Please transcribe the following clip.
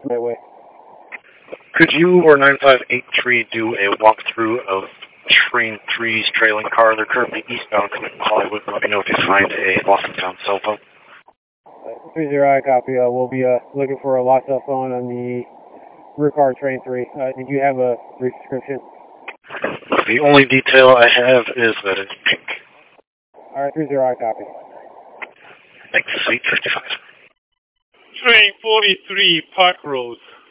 my way. Could you or 9583 do a walkthrough of Train 3's trailing car? They're currently eastbound coming to Hollywood. Let me know if you find a lost and found cell phone. 30, I copy. We'll be looking for a lost cell phone on the rear car of Train 3. Did you have a brief description? The only detail I have is that it's pink. Alright, 30, I copy. Thanks, 855. Train 43, Park Road.